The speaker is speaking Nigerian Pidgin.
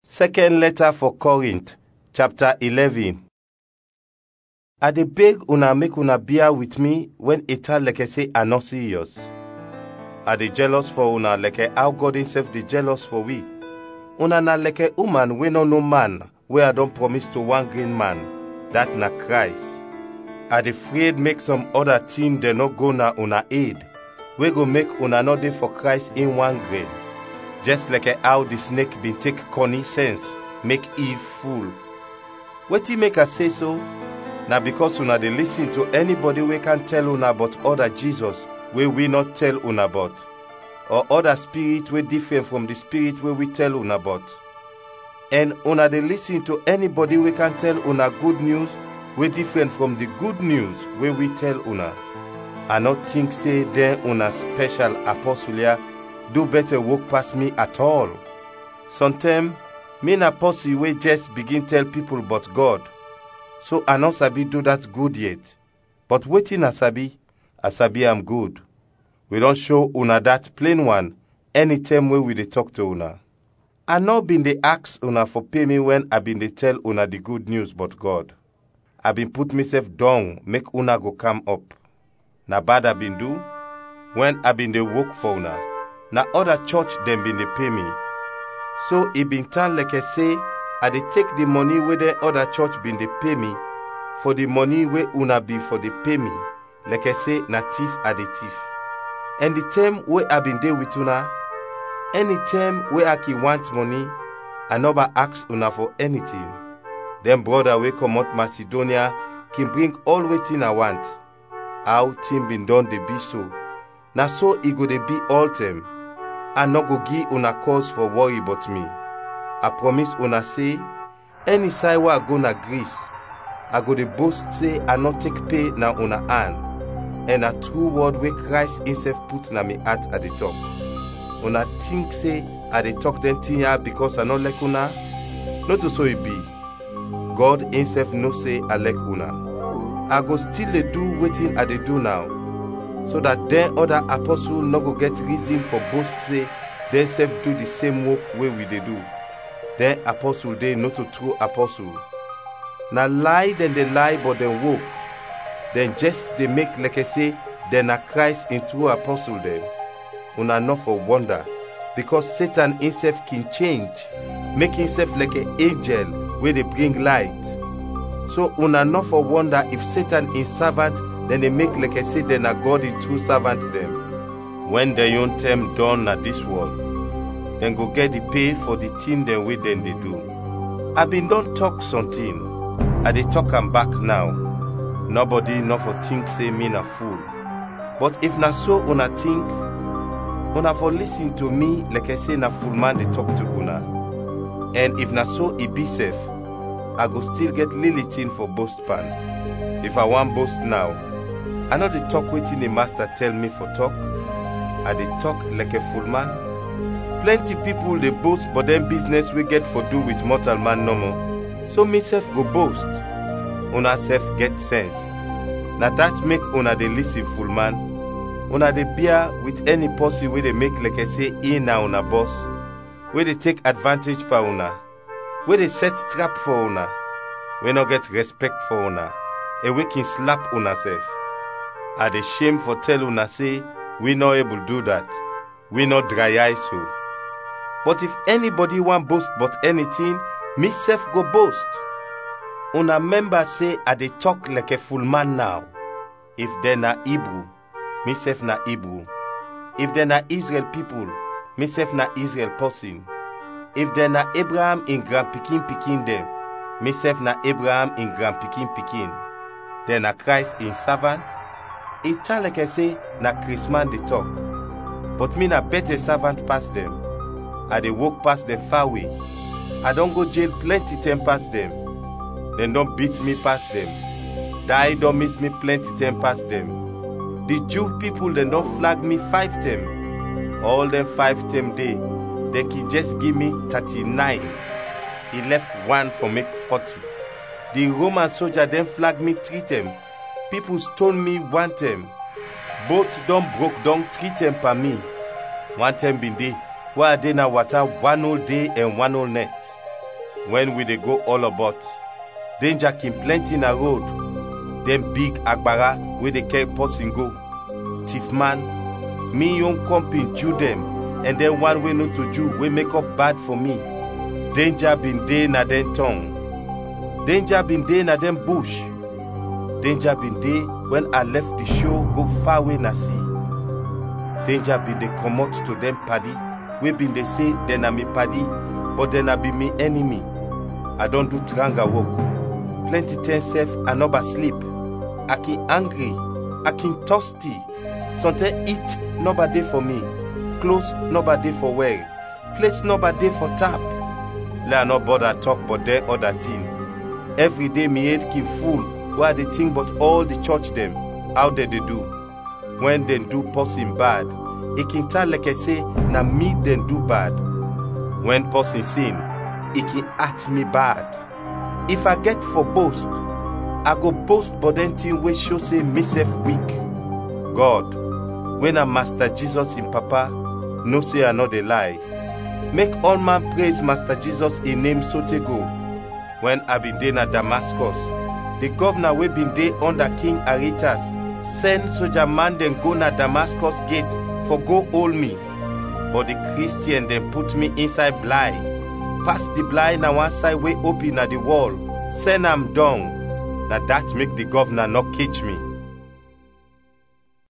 Second letter for Corinth, chapter 11. I dey beg una make una bear with me when eta like say I not serious. I dey jealous for una like how God himself dey jealous for we. Una na like a woman we no know man, where I don't promise to one green man, that na Christ. I dey afraid make some other thing they not go na una aid, we go make una not dey for Christ in one grain. Just like how the snake been take Connie sense, make Eve fool. Wetin make I say so? Na because una dey listen to anybody we can tell una about other Jesus, where we not tell una about, or other spirit we different from the spirit where we tell una about. And una dey listen to anybody we can tell una good news, we different from the good news where we tell una. I not think say then una special apostolia do better work past me at all. Sometimes, me na posse we just begin tell people about God. So I not sabi do that good yet. But wetin I sabi am good. We don't show una that plain one anytime we dey talk to una. I not been dey ask una for pay me when I been dey tell una the good news about God. I been put myself down make una go come up. Na bad I been do when I been dey work for una. Na other church dem been dey pay me. So it been turn like I say, I dey take the money where the other church been dey pay me for the money where una be for dey pay me. Like I say, na thief I dey thief. And the time where I been dey with una, any time where I can want money, I never ask una for anything. Them brother we come out Macedonia can bring all wetin I want. How thing been done dey be so. Na so it go dey be all time. I no go give una cause for worry about me. I promise una say, any side where I go na Greece, I go dey boast say I not take pay na una hand, and a true word where Christ himself put na me heart at the top. Una think say I dey talk them thing here because I not like una? Not so it be. God himself no say I like una. I go still dey do wetin I dey do now, so that then other apostles no go get reason for boast say they self do the same work way we dey do. Then apostle they not a true apostle. Na lie then they lie but then work. Then just they make like I say, then a Christ in true apostle them. Una not for wonder, because Satan himself can change, make himself like an angel where they bring light. So una not for wonder if Satan is servant, then they make like I say then a God in true servant them. When their own time done at this world, then go get the pay for the thing then we then they do. I been don't talk something, I dey talk am back now. Nobody not for think say me na fool. But if na so una think, una for listen to me like I say na fool man they talk to una. And if na so it be safe, I go still get little thing for boast pan. If I want boast now, I know the talk waiting the master tell me for talk. I dey talk like a fool man. Plenty people they boast, but then business we get for do with mortal man no more. So me self go boast. Una self get sense. Now that make una dey listen fool man. Una dey bear with any posse where they make like I say in na una boss. Where they take advantage pa una. Where they set trap for una. We no get respect for una. And we can slap una self. I dey shame for tell una say we not able do that. We not dry eye so. But if anybody want boast but anything, me self go boast. Una member say I dey talk like a fool man now. If they na Hebrew, me self na Hebrew. If they na Israel people, me self na Israel person. If they na Abraham in grand pikin them, me self na Abraham in grand pikin. Then na Christ in servant. It tell like I say na Christman they talk. But me na better servant past them. I dey walk past them far away. I don't go jail plenty time past them. Then don't beat me past them. Die don't miss me plenty time past them. The Jew people then don't flag me 5 time. All them 5 time day, they can just give me 39. He left 1 for make 40. The Roman soldier then flag me 3 time. People stone me 1 time. Both don't broke down 3 time per me. 1 time been day, where they na water 1 whole day and 1 whole night. when we dey go all about. Danger kin plenty na road. Dem big agbara wey dey carry person go. Thief man, me young company Jew dem, and then one wey no to Jew wey make up bad for me. Danger been dey na dem tongue. Danger been dey na dem bush. Danger been dey when I left the show go far away na sea. Danger been dey comot to dem paddy wey been dey say dem na me paddy, but dem na be me enemy. I don do tranga work. Plenty times sef I no ba sleep. I kin angry, I kin thirsty. Sometimes eat no ba dey for me, clothes no ba dey for wear, place no ba dey for tap. Let I no bother talk but there other thing. Every day me head kin full why they think but all the church them, how they do. When they do person bad, it can tell like I say, na me then do bad. When person sin, it can act me bad. If I get for boast, I go boast but then thing we show say myself weak. God, when I Master Jesus in Papa, no say I not a lie. Make all man praise Master Jesus in name so te go. When I been there na Damascus, the governor we been there under King Aretas send soldier man then go na Damascus gate for go hold me. But the Christian then put me inside blind. Pass the blind na one side way open at the wall. Send am down. Now that make the governor not catch me.